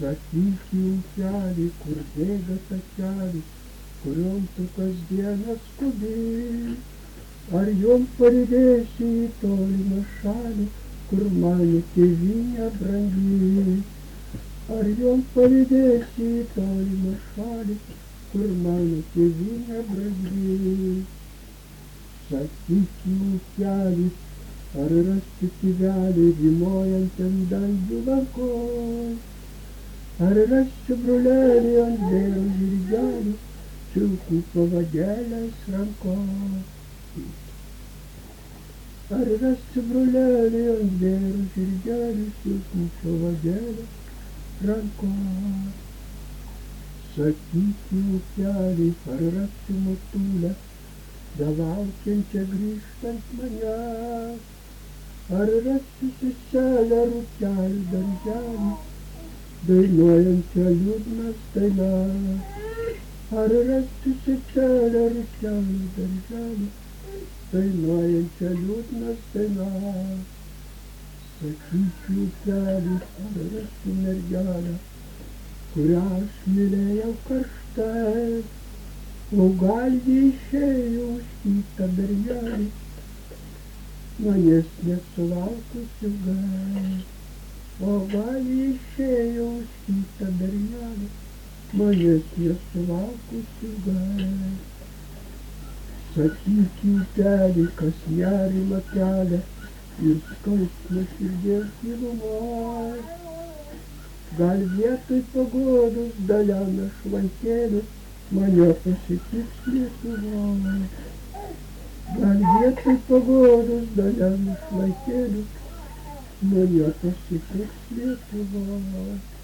Sakyk į upelį, kur bėga takelis, kuriom tu kasdieną skubi. Ar jom parydėsi į tolimą šalį, kur mano tėvynė brangi? Ar jom parydėsi į tolimą šalį, kur mano tėvynė brangi? Sakyk į upelį, ar rasti tyvelį, rymojant ant dalgių lankoj? Ar rasti brolelį ant vėrų žirgelių, čiulkų pavadelės rankoj? Ar rasti brolelį ant vėrų žirgelių, čiulkų pavadelės rankoj? Sakyk į upelį, ar rasti motulę, belaukiančią grįžtant manęs? Ar rasti seselę rūkelį darželį, dainuojančią liūdnas dainas? Ar rasti seselę rūkelį darželį, dainuojančią liūdnas dainas? Sakyk į upelį, ar rasti mergelę, kurią aš mylėjau karštai? O gal ji išėjo už kitą bernelį, manęs nesulaukus ilgai? O gal ji išėjo už kitą bernelį, manęs nesulaukus ilgai? Sakyk į upelį, kas nerimą kelia ir skausmą širdies gilumoj. Gal vietoj paguodos dalena švantėlių, mane pasitiks Lietuvoj. Gal vietoj paguodos dalena švantėlių, mane pasitiks Lietuvoj.